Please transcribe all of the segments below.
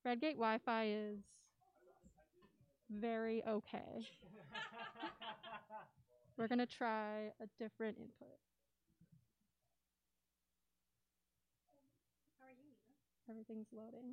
Redgate Wi-Fi is very okay. We're gonna try a different input. How are you, Nina? Everything's loading.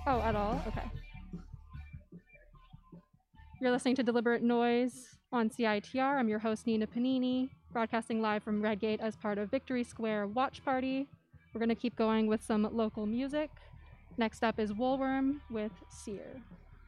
Oh, at all? Okay. You're listening to Deliberate Noise on CITR. I'm your host, Nina Panini, broadcasting live from Redgate as part of Victory Square Watch Party. We're going to keep going with some local music. Next up is Woolworm with Sear.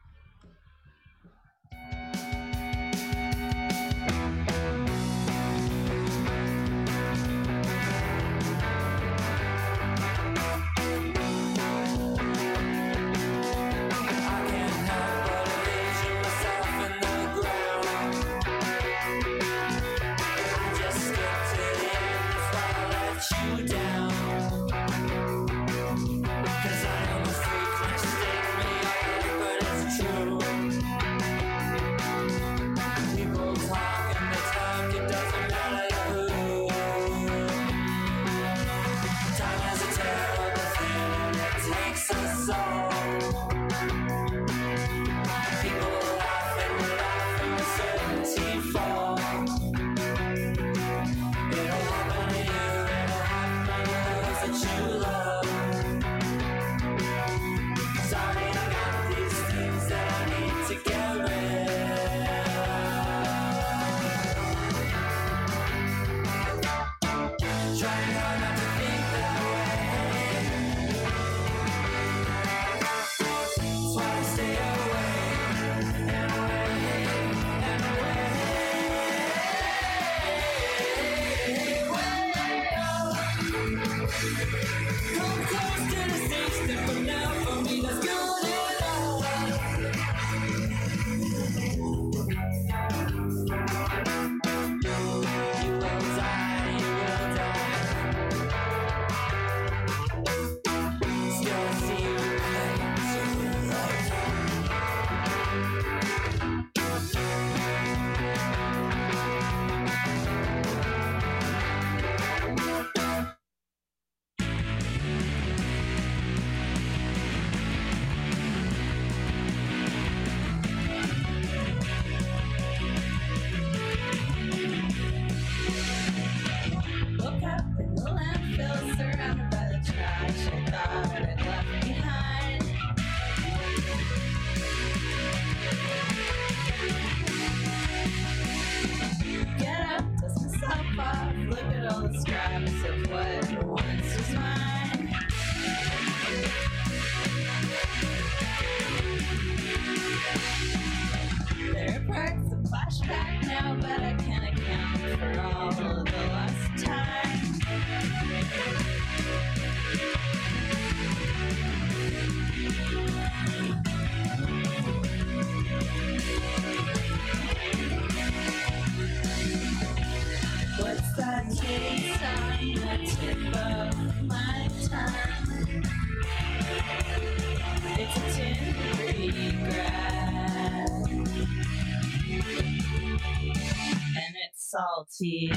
Salty.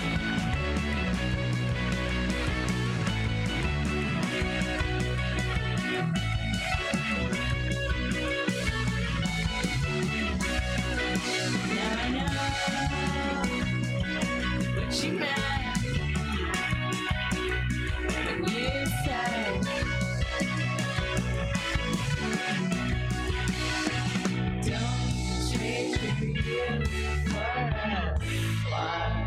Now I know what you meant when you said don't trade you for a fly.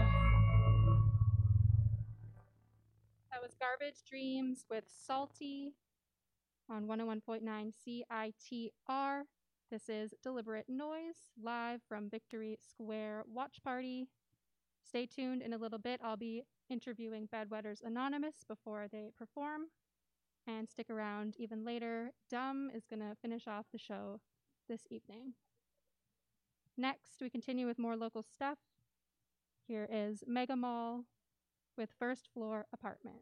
That was Garbage Dreams with Salty on 101.9 CITR. This is Deliberate Noise, live from Victory Square Watch Party. Stay tuned. In a little bit, I'll be interviewing Bedwetters Anonymous before they perform. And stick around even later. Dumb is going to finish off the show this evening. Next, we continue with more local stuff. Here is Mega Mall with First Floor Apartment.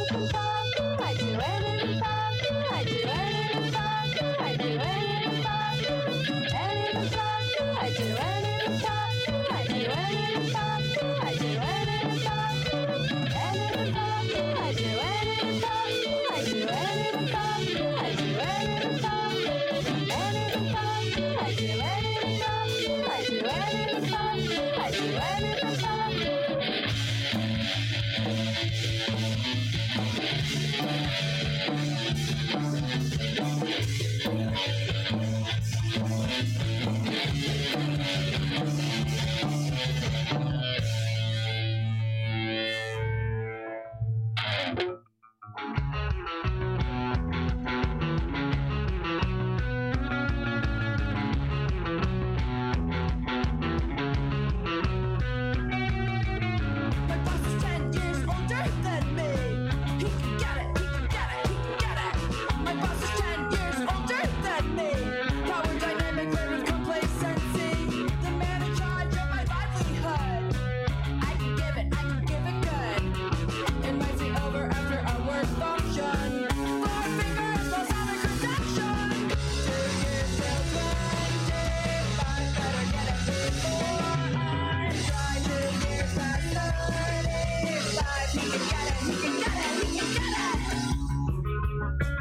My boss is 10 years older than me. He can get it, he can get it, he can get it. My boss is 10 years older than me. Power dynamic, there is complacency. The man in charge of my livelihood. I can give it good. It might be over after a work function. Four fingers, balsamic reduction. 2 years till 25. Better get it before I try. 2 years past 35. He can get it, he can get it, he can get it.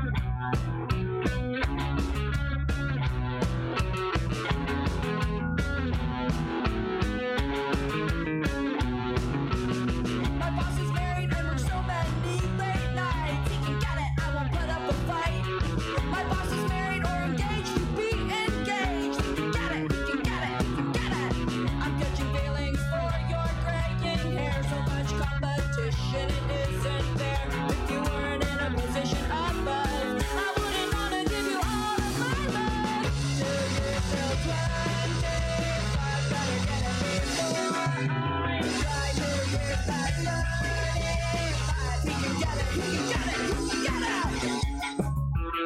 My boss is married and works so many late nights. He can get it, I won't put up a fight. My boss is married or engaged to be engaged. He can get it, he can get it, he can get it. I'm catching feelings for your graying hair. So much competition, it isn't fair. If you weren't in a position above, I wouldn't wanna give you all of my love. 2 years till 25. Better get it before I try. 2 years past 35. He can get it, he can get it, he can get it.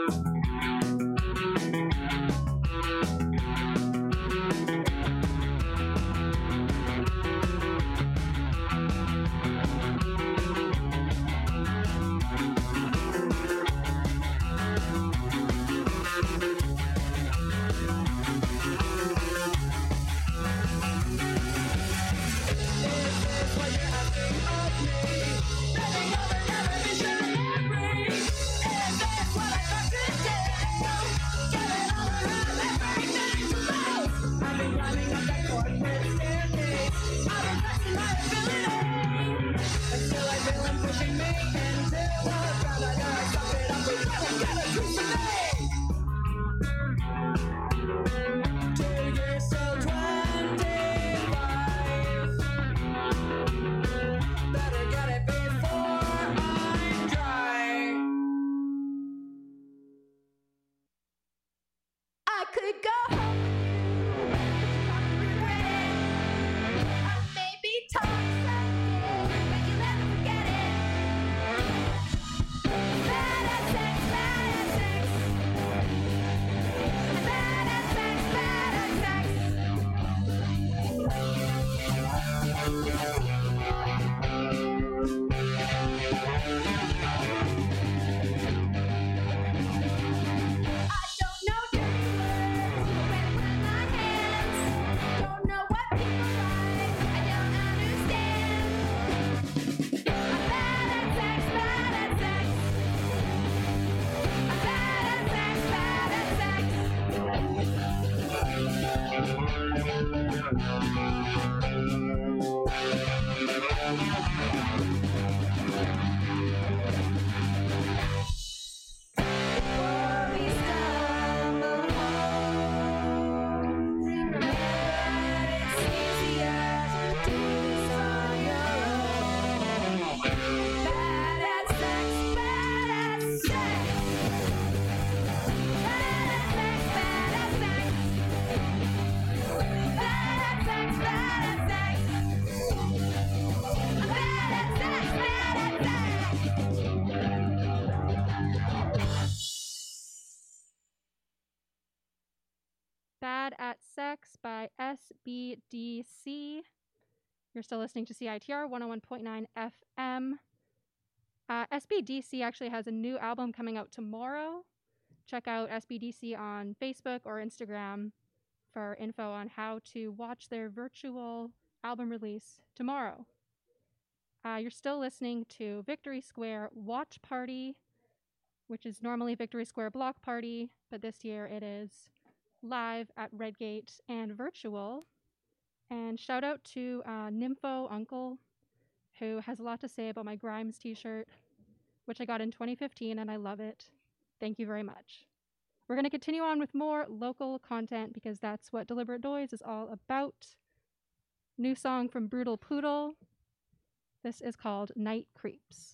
This is what you're asking of me. Living over never visionary. Is this what I thought to do? Give it all around, everything to lose. I've been climbing up that corporate staircase. I've been flexing my ability. Until I feel him pushing me into the ground. I know I suck it up, but never get a piece of me. 2 years till 25. Better get it before I'm dry. I could go home with you, regret it. Or maybe talk someday, but you never forget it. Bad at sex, bad at sex. Bad at sex, bad at sex. I don't know dirty words, where to put my hands. Don't know what people like, I don't understand. I'm bad at sex, bad at sex. I'm bad at sex, bad at sex. Before we stumble home, remember that it's easier to do this on your own. Bad at sex, bad at sex. Bad at sex, bad at sex. Bad at sex, bad at sex. I'm bad at sex, bad at sex. Bad at Sex by SBDC. You're still listening to CITR 101.9 FM. SBDC actually has a new album coming out tomorrow. Check out SBDC on Facebook or Instagram for info on how to watch their virtual album release tomorrow. You're still listening to Victory Square Watch Party, which is normally Victory Square Block Party, but this year it is live at Redgate and virtual. And shout out to Nympho Uncle, who has a lot to say about my Grimes t-shirt, which I got in 2015 and I love it. Thank you very much. We're going to continue on with more local content because that's what Deliberate Noise is all about. New song from Brutal Poodle. This is called Night Creeps.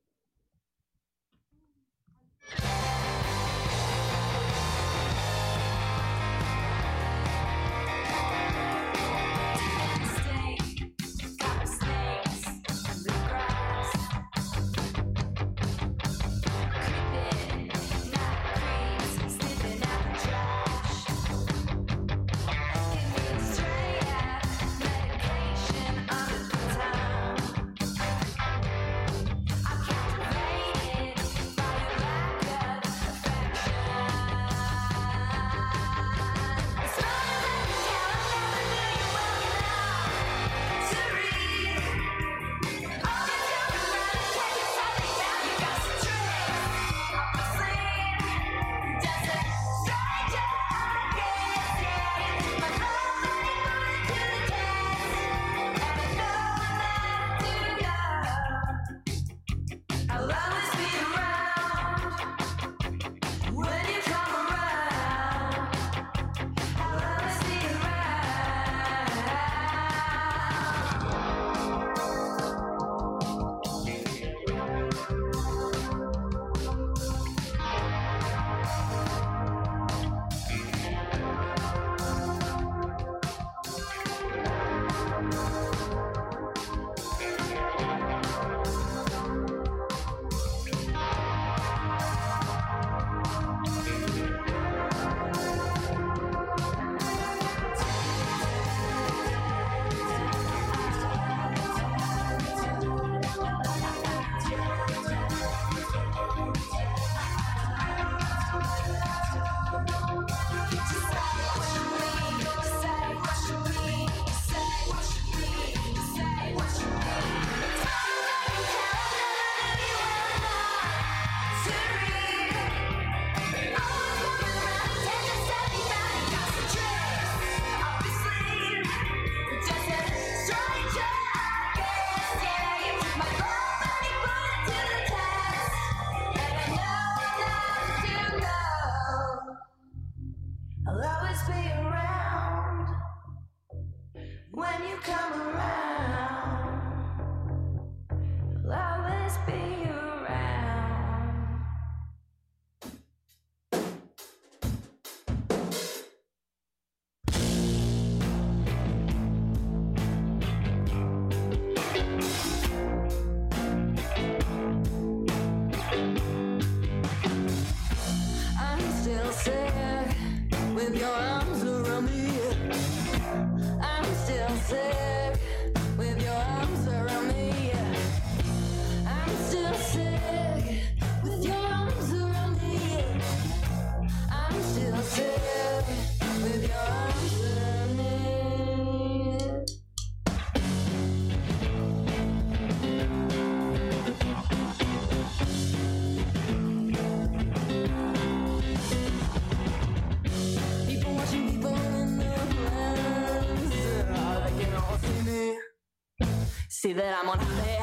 See that I'm unfair.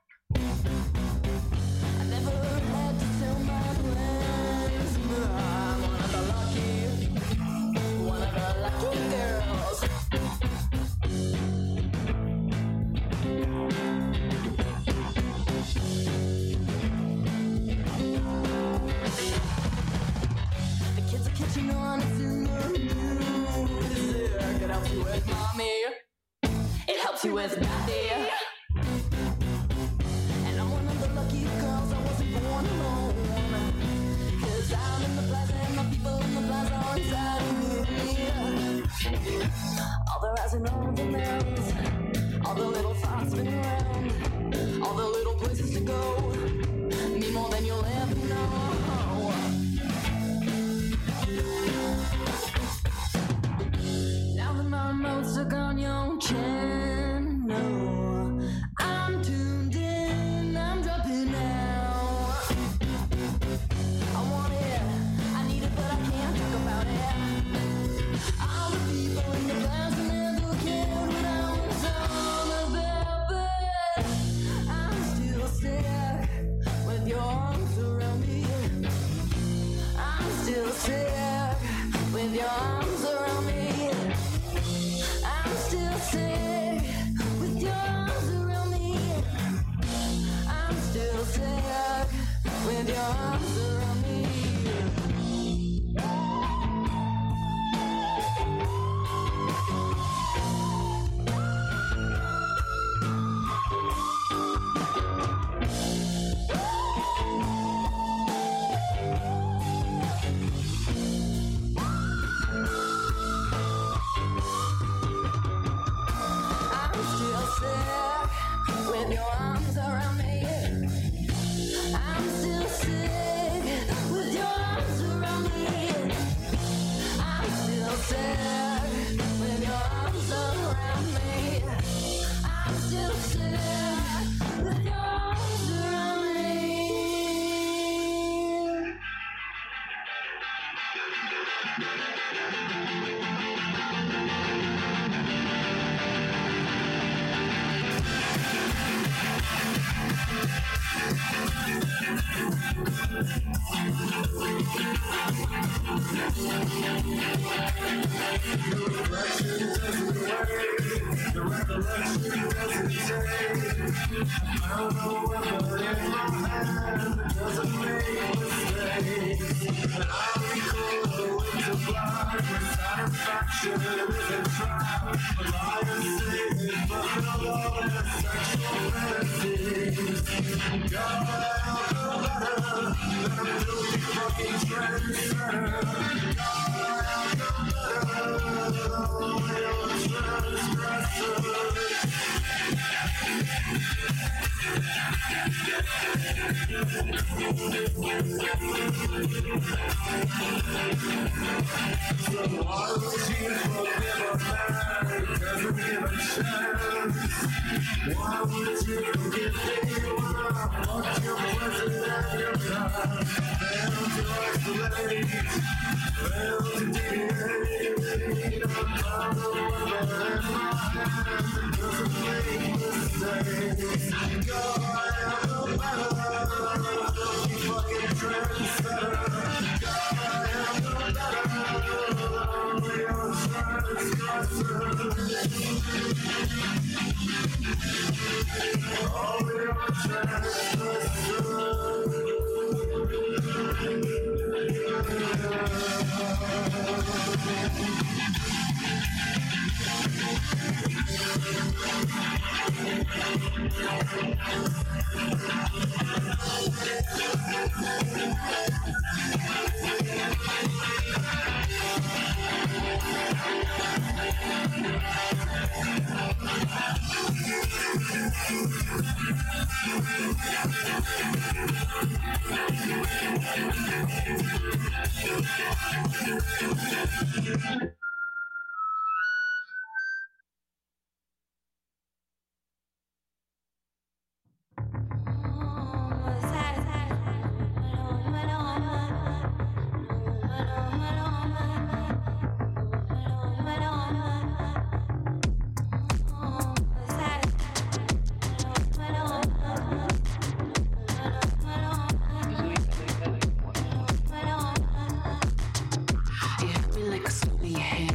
I never had to tell my plans. I'm one of the lucky girls. The kids are catching on, it's in the news. It helps you with mommy. It helps you with daddy. All the rising, all the mountains, all the little thoughts spin around, all the little places to go. sick with your arms around me. I'm still sick with your arms around me. I'm still sick with your arms around me. I'm still sick with your arms around me. I'm still sick with your arms around me. You hit me like a stone in your hand.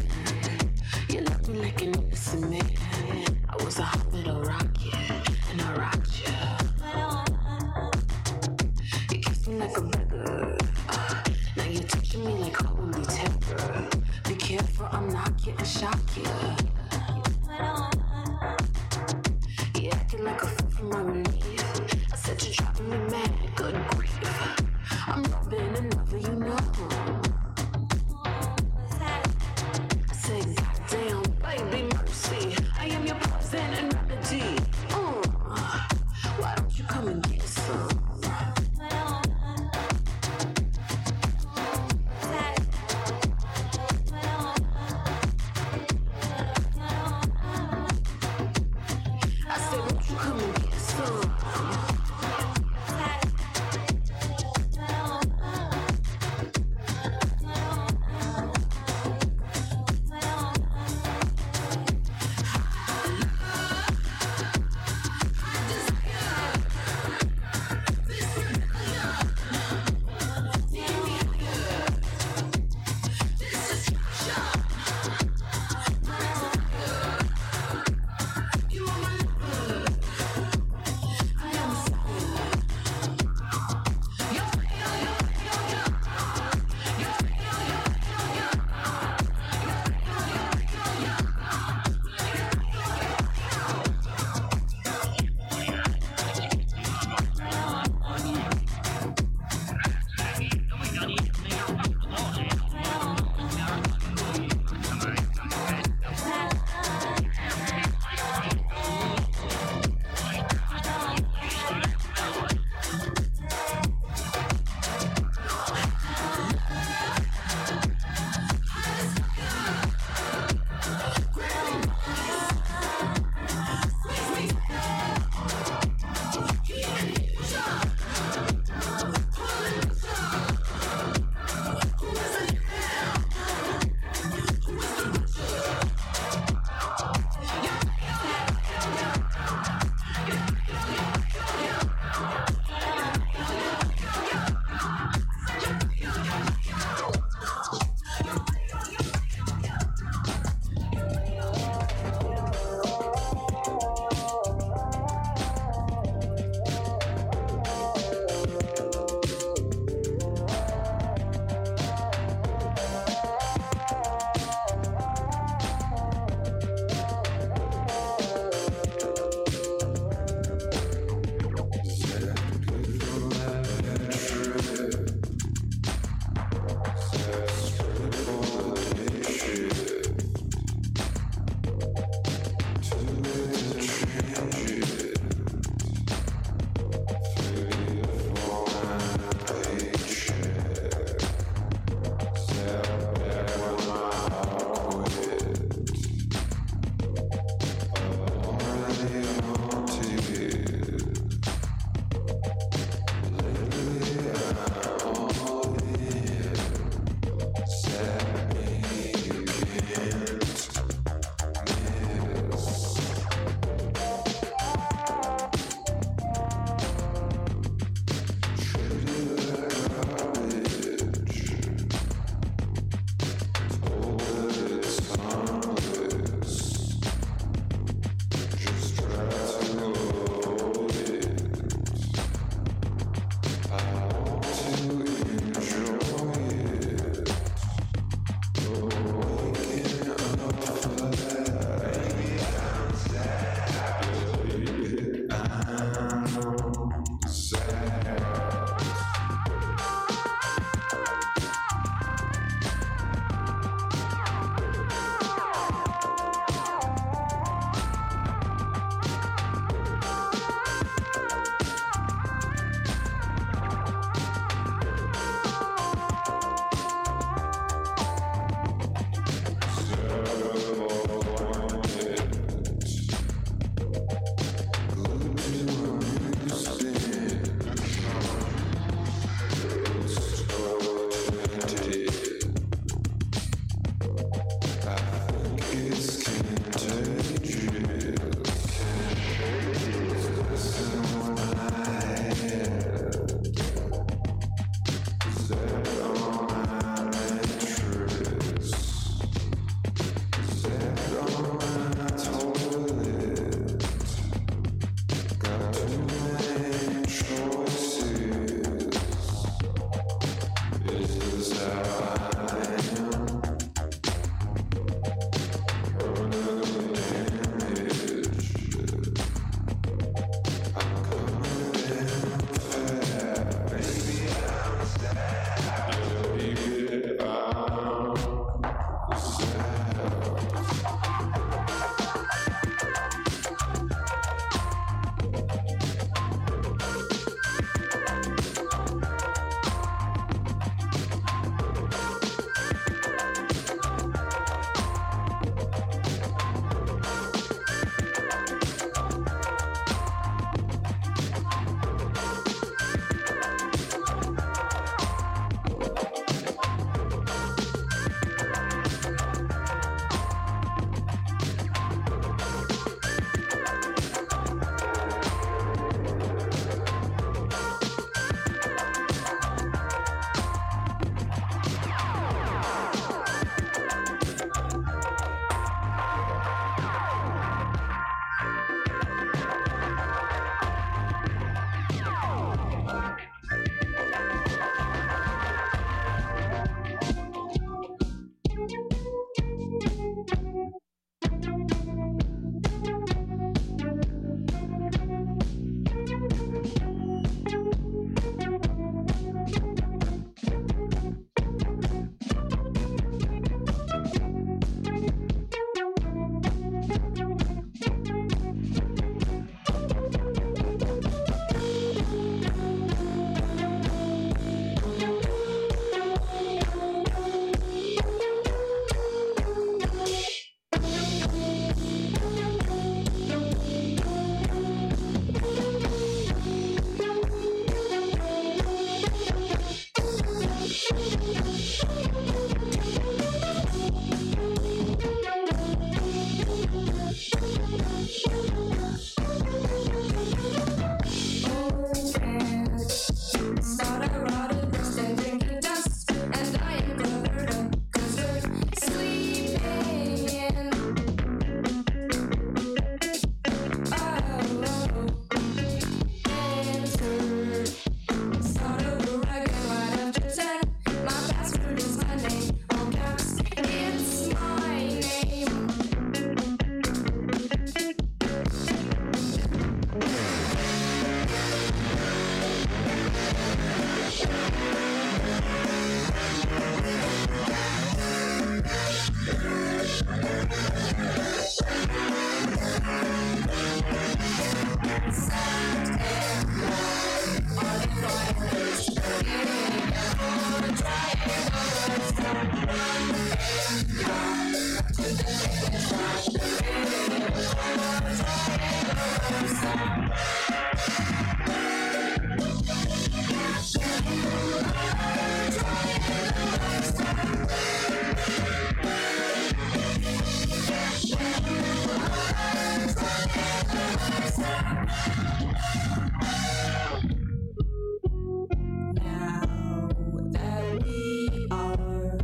Now that we are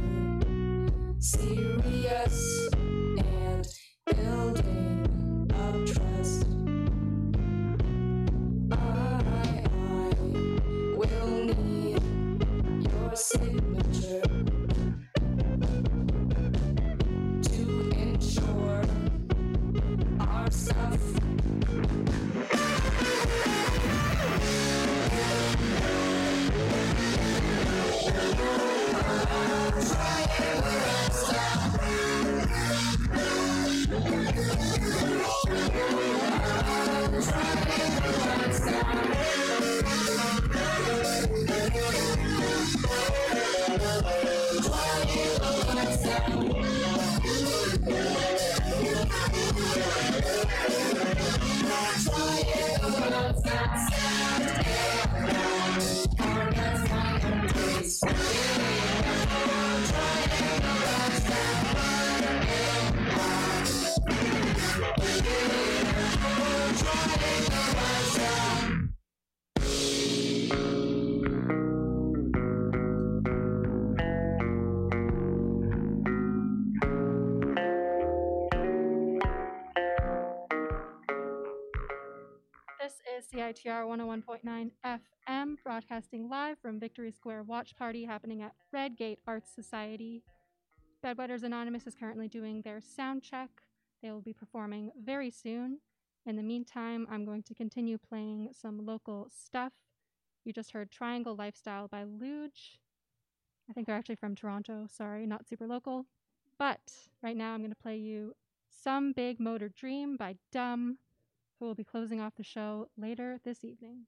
serious and building up trust, I will need your signature to ensure our stuff. This is CITR 101.9 FM, broadcasting live from Victory Square Watch Party happening at Redgate Arts Society. Bedwetters Anonymous is currently doing their sound check. They will be performing very soon. In the meantime, I'm going to continue playing some local stuff. You just heard Triangle Lifestyle by Luge. I think they're actually from Toronto. Sorry, not super local. But right now I'm going to play you Some Big Motor Dream by Dumb, who will be closing off the show later this evening.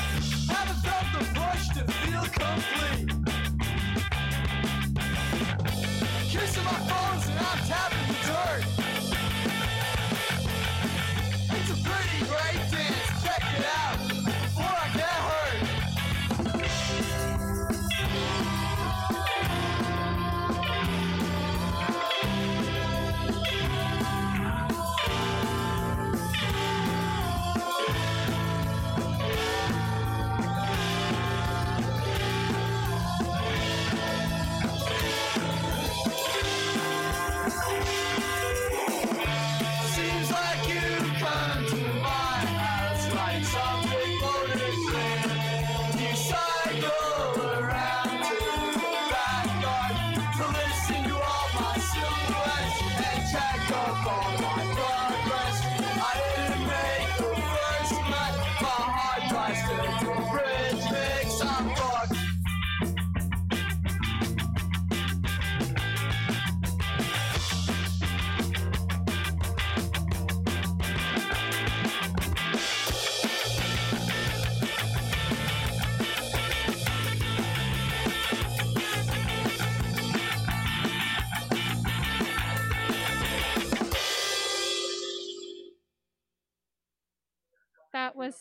Haven't felt the push to feel complete.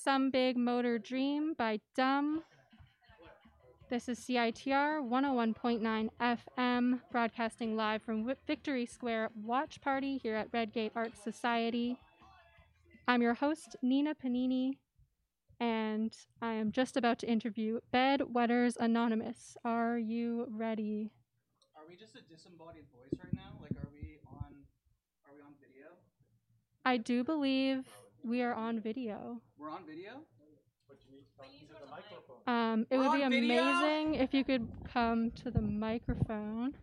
Some Big Motor Dream by Dumb. This is CITR 101.9 FM, broadcasting live from Victory Square Watch Party here at Redgate Arts Society. I'm your host, Nina Panini, and I am just about to interview Bedwetters Anonymous. Are you ready? Are we just a disembodied voice right now? Like, are we on video? I do believe we are on video. We're on video? It We're would be on video? amazing if you could come to the microphone.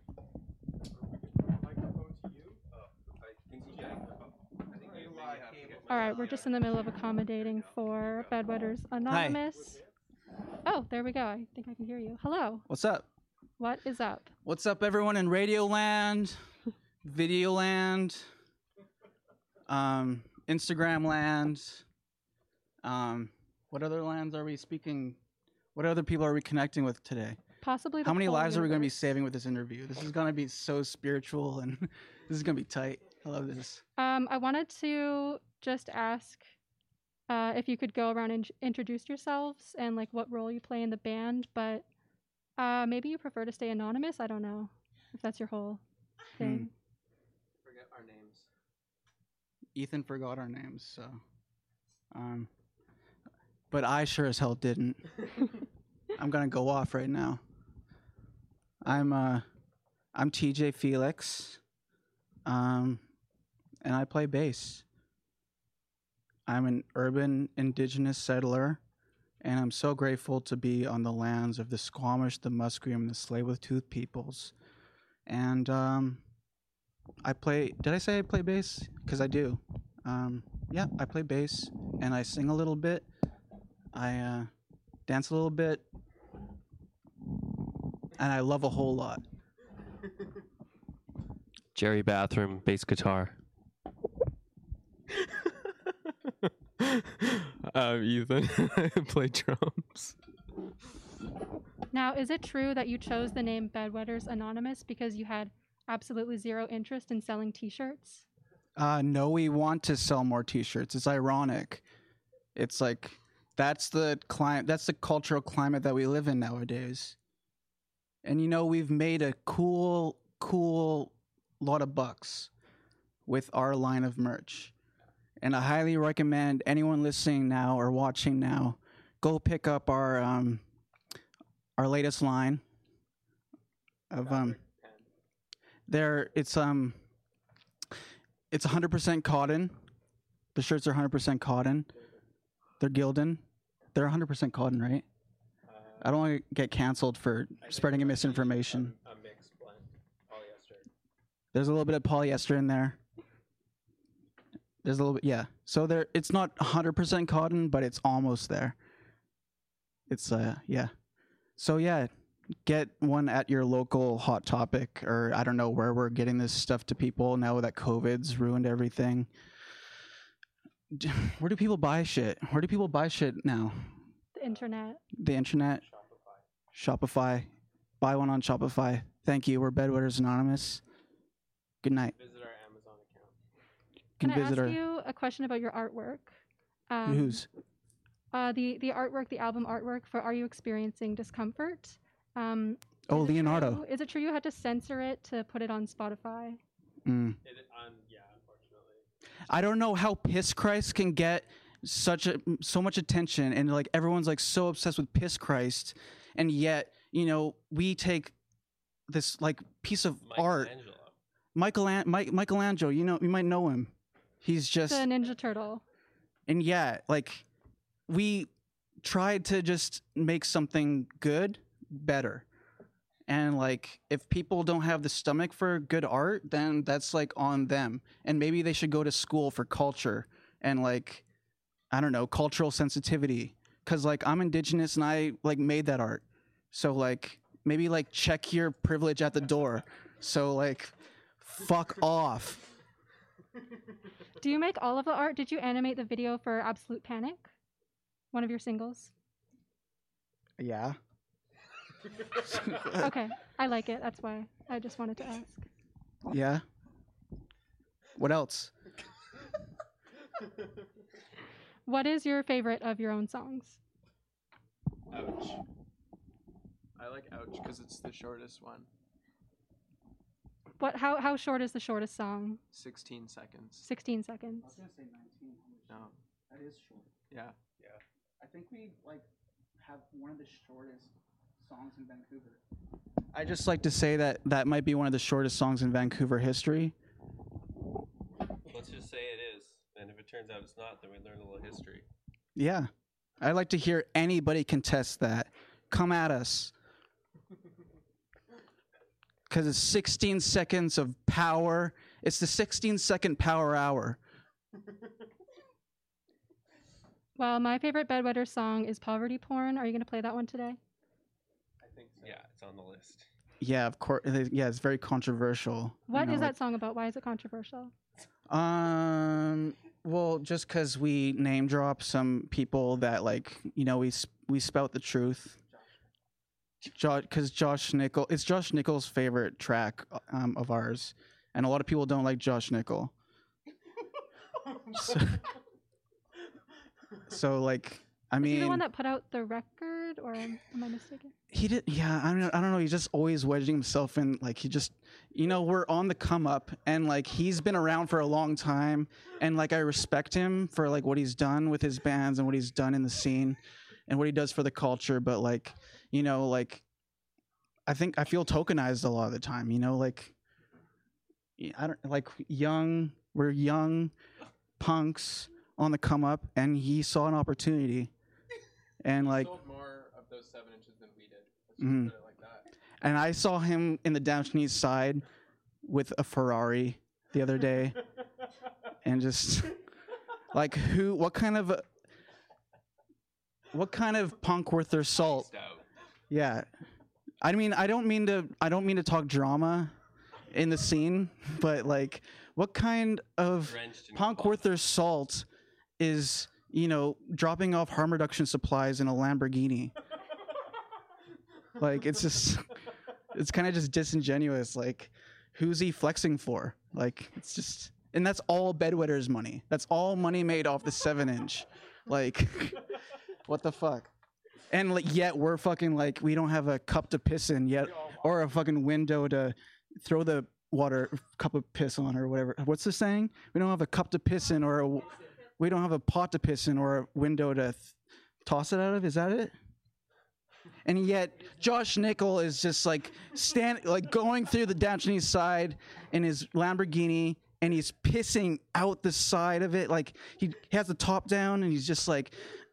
All right, we're just in the middle of accommodating for Bedwetters Anonymous. Oh, there we go. I think I can hear you. Hello. What's up? What is up? What's up, everyone in Radioland, Videoland, Instagram land? What other lands are we speaking? What other people are we connecting with today? Possibly the How many whole lives are we going to be universe. saving with this interview? This is going to be so spiritual, and this is going to be tight. I love this. I wanted to just ask if you could go around and introduce yourselves and like what role you play in the band, but maybe you prefer to stay anonymous. I don't know if that's your whole thing. Forget our names. Ethan forgot our names, so. But I sure as hell didn't. I'm gonna go off right now. I'm TJ Felix, and I play bass. I'm an urban indigenous settler, and I'm so grateful to be on the lands of the Squamish, the Musqueam, and the Tsleil-Waututh peoples. And I play. Did I say I play bass? Because I do. Yeah, I play bass, and I sing a little bit. I dance a little bit, and I love a whole lot. Jerry Bathroom, bass guitar. Ethan, I play drums. Now, is it true that you chose the name Bedwetters Anonymous because you had absolutely zero interest in selling T-shirts? No, we want to sell more T-shirts. It's ironic. It's like that's the cultural climate that we live in nowadays. And we've made a cool lot of bucks with our line of merch. And I highly recommend anyone listening now or watching now go pick up our latest line of it's 100% cotton. The shirts are 100% cotton. They're Gildan. They're 100% cotton, right? I don't want to get canceled for spreading a misinformation. A mixed blend, polyester. There's a little bit of polyester in there. There's a little bit, yeah. So it's not 100% cotton, but it's almost there. It's yeah. So yeah, get one at your local Hot Topic, or I don't know where we're getting this stuff to people now that COVID's ruined everything. Where do people buy shit? Where do people buy shit now? The internet. The internet. Shopify. Buy one on Shopify. Thank you. We're Bedwetters Anonymous. Good night. Visit our Amazon account. Can I visit ask our you a question about your artwork? who's The artwork, the album artwork for Are You Experiencing Discomfort? oh, Leonardo. Is it true you had to censor it to put it on Spotify? Yeah, unfortunately. I don't know how Piss Christ can get so much attention, and like everyone's like so obsessed with Piss Christ, and yet we take this like piece of art. Michelangelo, you might know him. He's just The Ninja Turtle. and yeah, like we tried to just make something good better. And like if people don't have the stomach for good art, then that's like on them. And maybe they should go to school for culture and like I don't know, cultural sensitivity, cuz like I'm indigenous and I like made that art. So like maybe like check your privilege at the door. So like fuck off. Do you make all of the art? Did you animate the video for Absolute Panic? One of your singles? Yeah. Okay, I like it. That's why I just wanted to ask. Yeah. What else? What is your favorite of your own songs? Ouch. I like Ouch because it's the shortest one. What? How short is the shortest song? 16 seconds. 16 seconds. gonna say 19. No. That is short. Yeah. I think we have one of the shortest songs in Vancouver. I just like to say that that might be one of the shortest songs in Vancouver history. Let's just say it is. And if it turns out it's not, then we learn a little history. Yeah. I'd like to hear anybody contest that. Come at us. Because it's 16 seconds of power. It's the 16-second power hour. Well, my favorite Bedwetter song is Poverty Porn. Are you going to play that one today? I think so. Yeah, it's on the list. Yeah, of course. Yeah, it's very controversial. What You is know, that song about? Why is it controversial? Well, just because we name drop some people that we spout the truth. Because it's Josh Nickel's favorite track of ours, and a lot of people don't like Josh Nickel. So like, I Is he the mean, one that put out the record, or am I mistaken? he did. Yeah, I don't know. He's just always wedging himself in. Like he just, we're on the come up, and like he's been around for a long time, and like I respect him for like what he's done with his bands and what he's done in the scene, and what he does for the culture. But like, like I feel tokenized a lot of the time. Like I don't like we're young punks on the come up, and he saw an opportunity, and like. Sold more of those 7 inches than we did. Let's just Mhm. put it like that. And I saw him in the Downton East Side with a Ferrari the other day, and just like what kind of punk worth their salt? Iced out. Yeah, I mean, I don't mean to talk drama in the scene, but like, what kind of Drenched in punk coffee. worth their salt is dropping off harm reduction supplies in a Lamborghini? Like, it's kind of just disingenuous. Like, who's he flexing for? Like, it's just, and that's all Bedwetter's money. That's all money made off the 7-inch. Like, what the fuck? And like, yet we're fucking like, we don't have a cup to piss in yet, or a fucking window to throw the cup of piss on, or whatever. What's the saying? We don't have a cup to piss in, or we don't have a pot to piss in, or a window to toss it out of. Is that it? And yet Josh Nickel is just like going through the Downton East Side in his Lamborghini, and he's pissing out the side of it. Like he has the top down, and he's just like,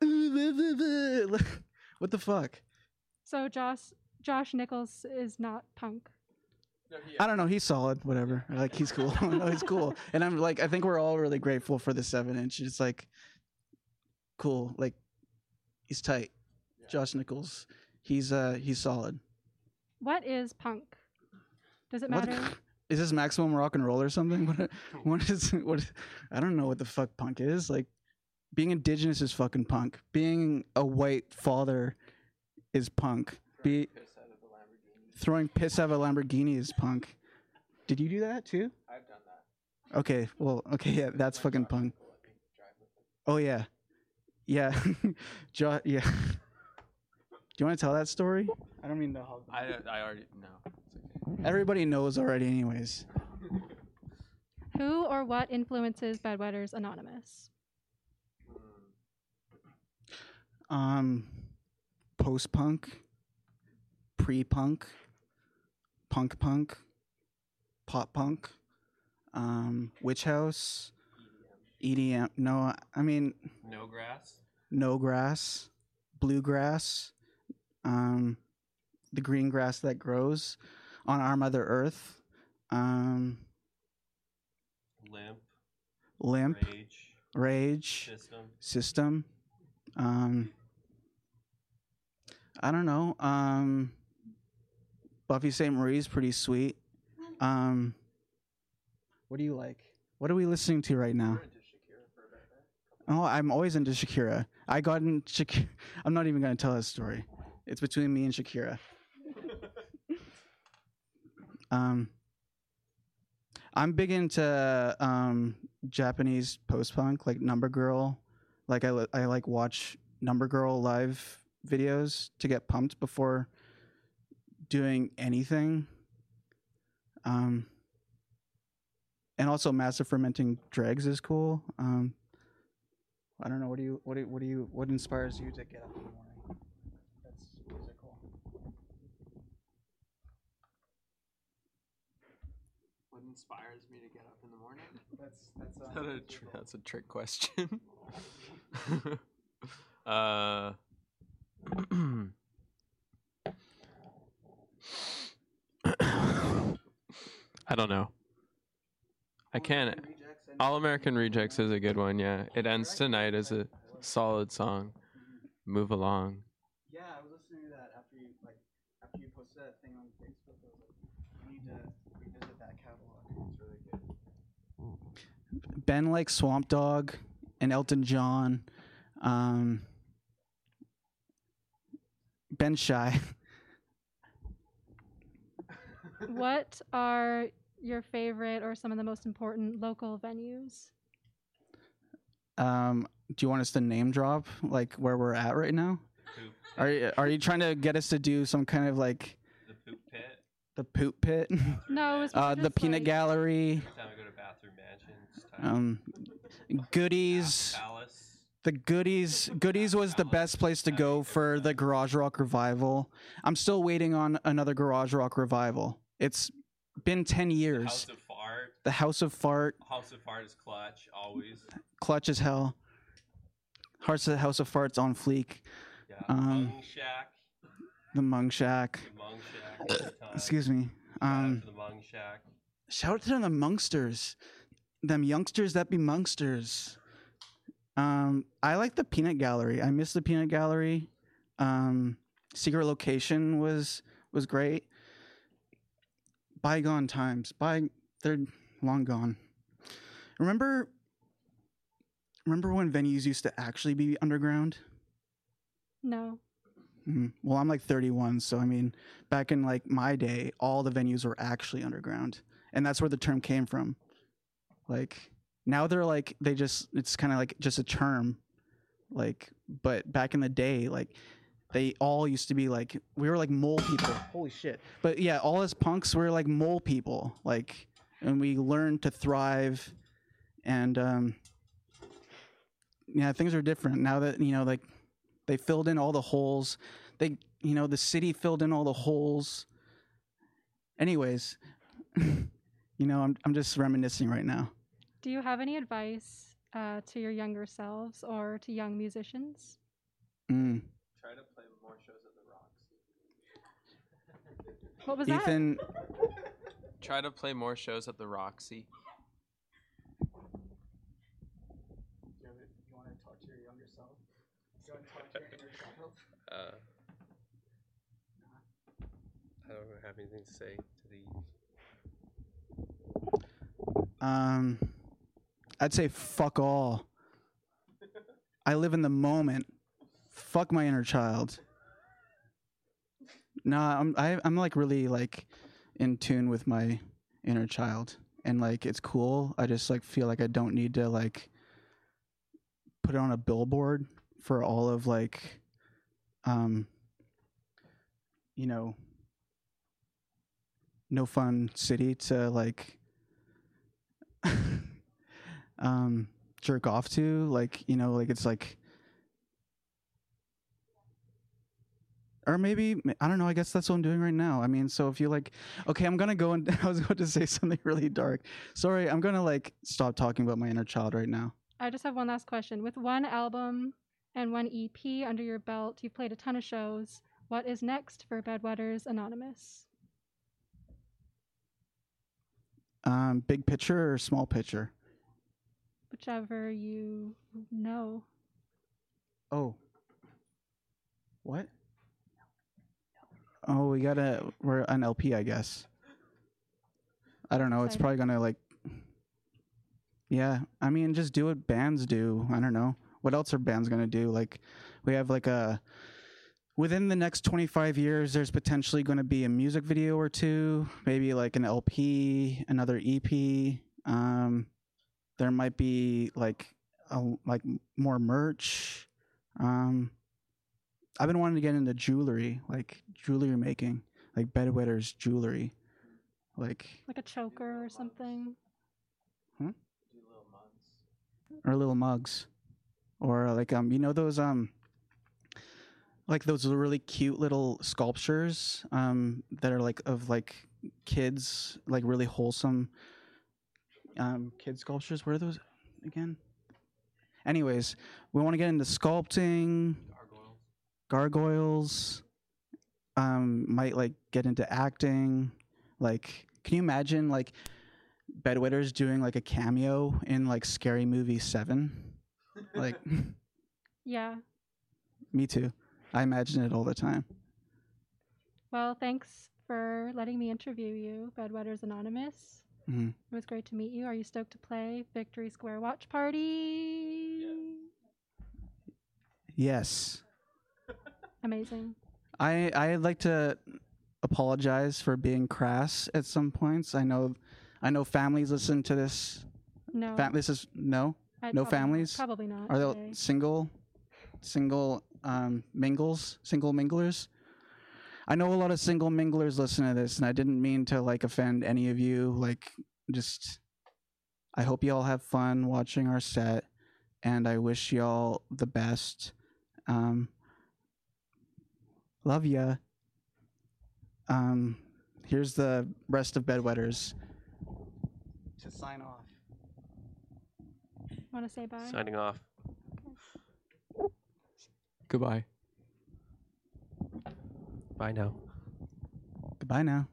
what the fuck? So Josh Nichols is not punk. No, I don't know. He's solid. Whatever. Like, he's cool. No, he's cool. And I'm like, I think we're all really grateful for the 7-inch. It's like, cool. Like, he's tight. Yeah. Josh Nichols. He's solid. What is punk? Does it What- matter? Is this maximum rock and roll or something? What? I don't know what the fuck punk is. Like, being indigenous is fucking punk. Being a white father is punk. Piss out of the Lamborghini. Throwing piss out of a Lamborghini is punk. Did you do that too? I've done that. Okay. Well. Okay. Yeah. That's fucking punk. Oh yeah. Yeah. Yeah. Do you want to tell that story? I don't mean to hog. I already know. It's okay. Everybody knows already, anyways. Who or what influences Bedwetters Anonymous? Post punk, pre punk, punk, pop punk, witch house, EDM. No, I mean No grass. no grass, bluegrass, the green grass that grows on our Mother Earth, Limp. limp, Rage. rage, System. system. I don't know. Buffy St. Marie's pretty sweet. What do you like? What are we listening to right now? We're into Shakira for a bit there. Oh, I'm always into Shakira. I got in Shakira. I'm not even going to tell that story. It's between me and Shakira. I'm big into Japanese post-punk, like Number Girl, Like I like watch Number Girl live videos to get pumped before doing anything. And also massive fermenting dregs is cool. I don't know. What inspires you to get up in the morning? That's cool. What inspires me to get up in the morning? That's A trick question. I don't know. I can't. All American Rejects is a good one, yeah. It Ends Tonight is a solid song. Move Along. Yeah, I was listening to that after you posted that thing on Facebook. I was like, I need to revisit that catalog. It's really good. Ben likes Swamp Dogg and Elton John. Ben Shy. What are your favorite or some of the most important local venues? Do you want us to name drop like where we're at right now? Are you trying to get us to do some kind of like The Poop Pit. the Poop Pit? No, it was The Peanut Gallery. Every time I go to Bathroom Mansion, it's time. Goodies. Palace. The Goodies was the best place to go for the Garage Rock revival. I'm still waiting on another Garage Rock revival. It's been 10 years. House of Fart. The House of Fart, House of Fart is clutch, always. clutch as hell. House of Fart's on fleek. Yeah. Um, Mung Shack. The Mung Shack. The Mung Shack. all the time. Excuse me. Shout out to the Mung Shack. Shout out to them Mungsters. Them youngsters that be Mungsters. I like the Peanut Gallery. I miss the Peanut Gallery. Secret Location was great. Bygone times. They're long gone. Remember when venues used to actually be underground? No. Well, I'm like 31, so I mean, back in like my day, all the venues were actually underground, and that's where the term came from. Like now they're like it's kind of like just a term, like. But back in the day, like they all used to be like we were like mole people. Holy shit! But yeah, all as punks we were like mole people, like, and we learned to thrive, and yeah, things are different now that like. They filled in all the holes. The city filled in all the holes. Anyways, I'm just reminiscing right now. Do you have any advice to your younger selves or to young musicians? Try to play more shows at the Roxy. What was Ethan, Try to play more shows at the Roxy. you want to talk to your younger self? You want to talk to your inner child? I don't have anything to say to these. I'd say fuck all. I live in the moment. Fuck my inner child. Nah, I'm like really like in tune with my inner child, and like it's cool. I just like feel like I don't need to like put it on a billboard for all of like No Fun City to like jerk off to, like, like it's like, or maybe I don't know, I guess that's what I'm doing right now. I mean, so if you like, okay, I'm gonna go and I was going to say something really dark. Sorry, I'm gonna like stop talking about my inner child right now. I just have one last question. With one album and one EP under your belt, you've played a ton of shows. What is next for Bedwetters Anonymous? Big picture or small picture? Whichever you know. Oh. What? Oh, we're an LP, I guess. I don't know. It's probably gonna like, yeah. I mean, just do what bands do. I don't know. What else are bands gonna do? Like, we have like within the next 25 years, there's potentially going to be a music video or two, maybe like an LP, another EP. There might be like like more merch. I've been wanting to get into jewelry, like jewelry making, like bedwetters jewelry, like Like a choker or something. or little mugs, or like those like those really cute little sculptures that are like of like kids, like really wholesome kid sculptures. What are those again? Anyways, we want to get into sculpting, gargoyles. Might like get into acting. Like, can you imagine like bedwetters doing like a cameo in like Scary Movie 7? Like, Yeah. me too. I imagine it all the time. Well, thanks for letting me interview you, Bedwetters Anonymous. Mhm. It was great to meet you. Are you stoked to play Victory Square Watch Party? Yes. Amazing. I'd like to apologize for being crass at some points. I know families listen to this. No. This is no I'd no probably not- families? Probably not. Are today. they single minglers? I know a lot of single minglers listen to this, and I didn't mean to like offend any of you. Like, just I hope you all have fun watching our set, and I wish y'all the best. Love ya. Here's the rest of Bedwetters to sign off. Want to say bye? Signing off. Goodbye. Bye now. Goodbye now.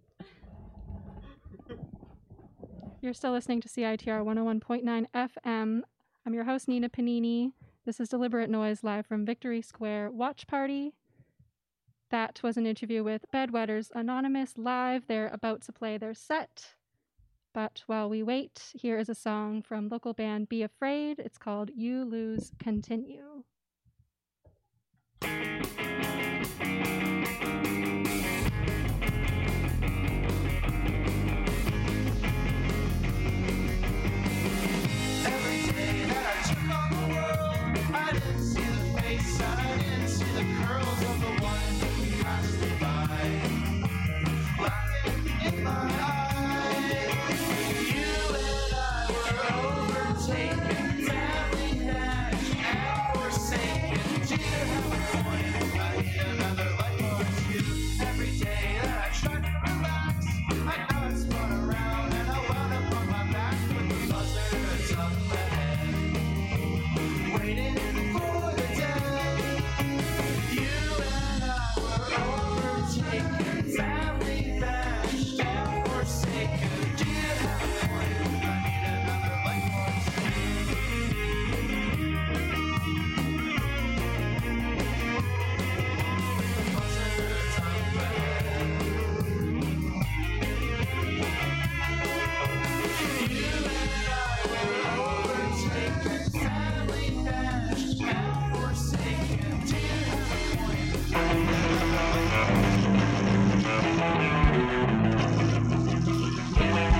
You're still listening to CITR 101.9 FM. I'm your host, Nina Panini. This is Deliberate Noise live from Victory Square Watch Party. That was an interview with Bedwetters Anonymous live. They're about to play their set. But while we wait, here is a song from local band Be Afraid. It's called You Lose Continue.